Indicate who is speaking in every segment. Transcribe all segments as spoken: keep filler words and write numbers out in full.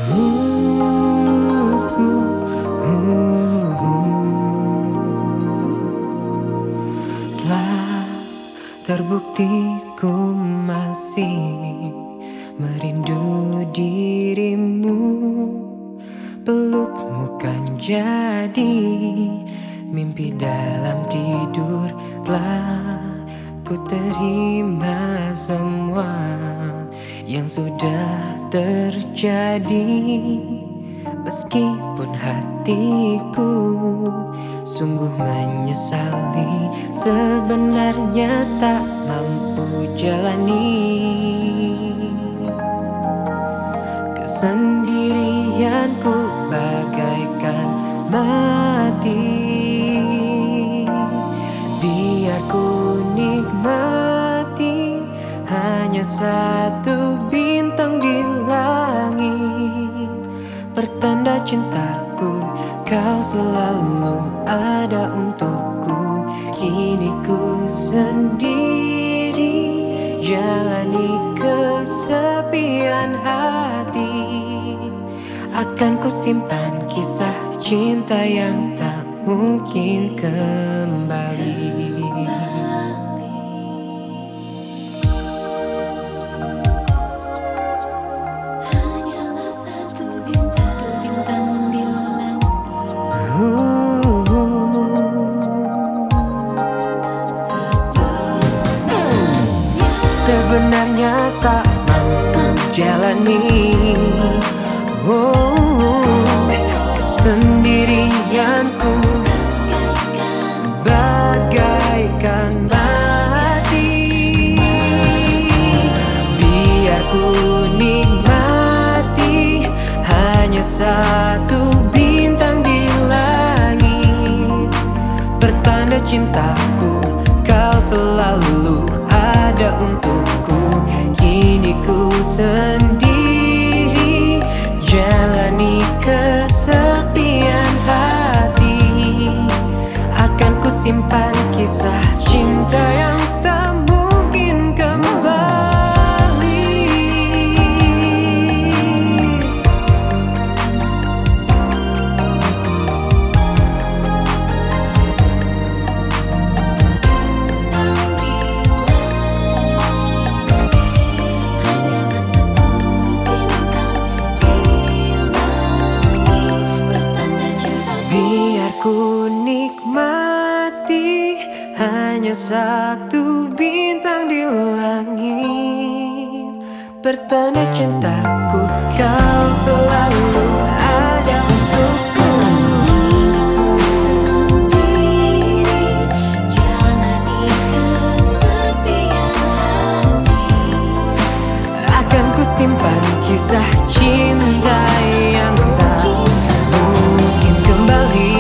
Speaker 1: Telah terbukti ku masih merindu dirimu. Pelukmu kan jadi mimpi dalam tidur. Telah ku terima semua yang sudah terjadi. Meskipun hatiku sungguh menyesali, sebenarnya tak mampu jalani kesendirianku bagaikan mati. Biar ku nikmati hanya satu bintang di langit, pertanda cintaku, kau selalu ada untukku. Kini ku sendiri jalani kesepian hati. Akan ku simpan kisah cinta yang tak mungkin kembali. Sebenarnya tak mampu jalani oh, kesendirianku bagaikan mati. Biar ku nikmati hanya satu bintang di langit, pertanda cintaku, kau selalu ada untukku. Kini ku sendiri jalani kesepian hati. Akan ku simpan kisah cinta yang tak mungkin kembali. Biar ku nikmati hanya satu bintang di langit, pertanda cintaku, kau selalu ada untukku. Jalani kesepian hati. Akan ku simpan kisah cinta yang tak mungkin kembali.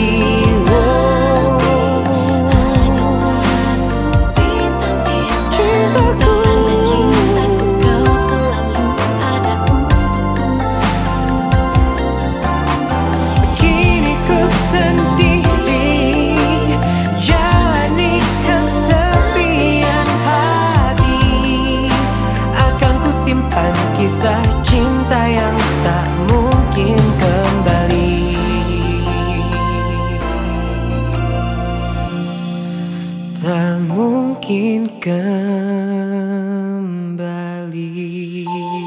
Speaker 1: Kisah cinta yang tak mungkin kembali, tak mungkin kembali.